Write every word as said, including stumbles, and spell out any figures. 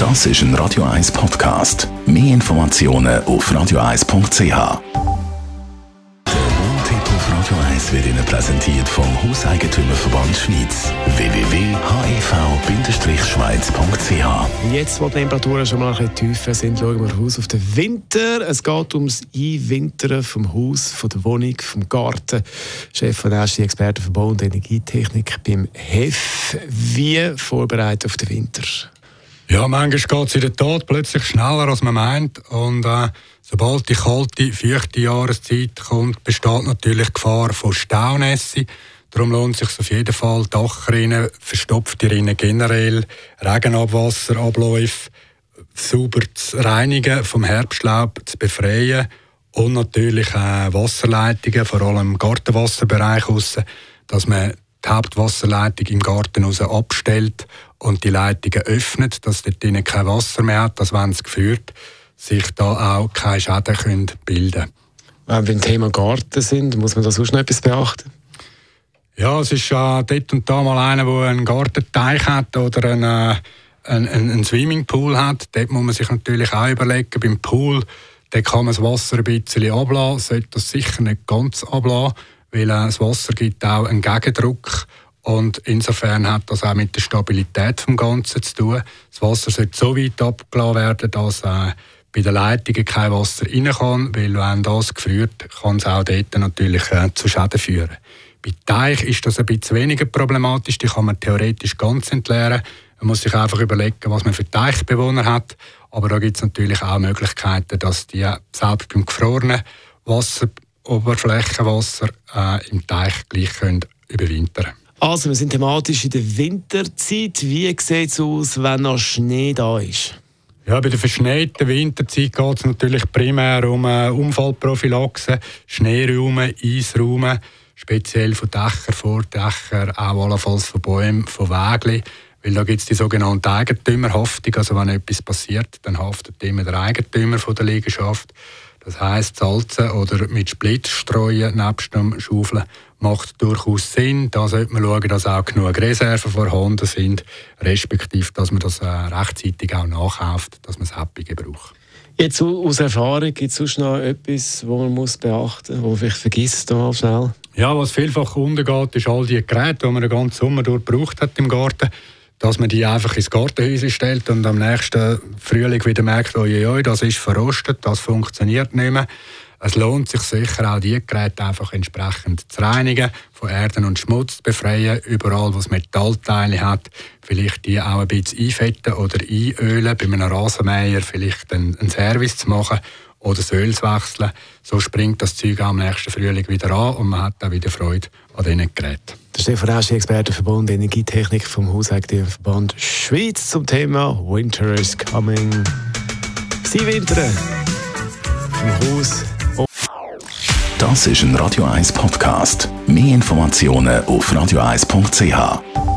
Das ist ein Radio eins Podcast. Mehr Informationen auf radio eins punkt c h. Der Wohntipp auf Radio eins wird Ihnen präsentiert vom Hauseigentümerverband Schweiz. w w w punkt h e v Bindestrich schweiz punkt c h. Jetzt, wo die Temperaturen schon mal ein bisschen tiefer sind, schauen wir raus auf den Winter. Es geht ums Einwintern vom Haus, von der Wohnung, vom Garten. Chef von der ersten Expertenverband Energietechnik beim H E F. Wie vorbereitet auf den Winter? Ja, manchmal geht es in der Tat plötzlich schneller, als man meint. Und äh, sobald die kalte, feuchte Jahreszeit kommt, besteht natürlich die Gefahr von Staunässe. Darum lohnt es sich auf jeden Fall, Dachrinnen, verstopfte Rinnen generell, Regenabwasserabläufe sauber zu reinigen, vom Herbstlaub zu befreien und natürlich äh, Wasserleitungen, vor allem im Gartenwasserbereich aussen, dass man die Hauptwasserleitung im Garten raus abstellt und die Leitungen öffnet, dass dort drinnen kein Wasser mehr hat, dass, wenn es geführt, sich da auch keine Schäden können bilden können. Wenn wir beim Thema Garten sind, muss man da sonst noch etwas beachten? Ja, es ist äh, dort und da mal einer, der einen Gartenteich hat oder einen, äh, einen, einen Swimmingpool hat. Dort muss man sich natürlich auch überlegen, beim Pool, dort kann man das Wasser ein bisschen ablassen, sollte das sicher nicht ganz ablassen, weil äh, das Wasser gibt auch einen Gegendruck und insofern hat das auch mit der Stabilität des Ganzen zu tun. Das Wasser sollte so weit abgelassen werden, dass äh, bei den Leitungen kein Wasser rein kann, weil wenn das gefriert, kann es auch dort natürlich äh, zu Schäden führen. Bei Teich ist das ein bisschen weniger problematisch, die kann man theoretisch ganz entleeren. Man muss sich einfach überlegen, was man für Teichbewohner hat, aber da gibt es natürlich auch Möglichkeiten, dass die selbst beim gefrorenen Wasser Oberflächenwasser äh, im Teich gleich können überwintern können. Also, wir sind thematisch in der Winterzeit. Wie sieht es aus, wenn noch Schnee da ist? Ja, bei der verschneiten Winterzeit geht es natürlich primär um äh, Unfallprophylaxe, Schneeräume, Eisräume, speziell von Dächern, Vordächern, auch allenfalls von Bäumen, von Wägeln. Weil da gibt es die sogenannte Eigentümerhaftung. Also wenn etwas passiert, dann haftet immer der Eigentümer von der Liegenschaft. Das heisst, Salzen oder mit Split streuen nebst dem Schaufeln macht durchaus Sinn. Da sollte man schauen, dass auch genug Reserven vorhanden sind, respektive, dass man das äh, rechtzeitig auch nachkauft, dass man es happig braucht. Jetzt aus Erfahrung, gibt es sonst noch etwas, was man muss beachten muss, was man vielleicht vergisst mal schnell? Ja, was vielfach untergeht, ist all die Geräte, die man den ganzen Sommer durch gebraucht hat im Garten, dass man die einfach ins Gartenhäuschen stellt und am nächsten Frühling wieder merkt, oi, das ist verrostet, das funktioniert nicht mehr. Es lohnt sich sicher auch, diese Geräte einfach entsprechend zu reinigen, von Erden und Schmutz zu befreien, überall, wo es Metallteile hat, vielleicht die auch ein bisschen einfetten oder einölen, bei einem Rasenmäher vielleicht einen, einen Service zu machen oder das Öl zu wechseln. So springt das Zeug am nächsten Frühling wieder an und man hat auch wieder Freude an diesen Geräten. Der Stefan Eschi, Expertenverband Energietechnik vom Hauseigentümerverband Schweiz zum Thema Winter is coming. Sie wintern vom Haus. Das ist ein Radio eins Podcast. Mehr Informationen auf radio eins punkt c h.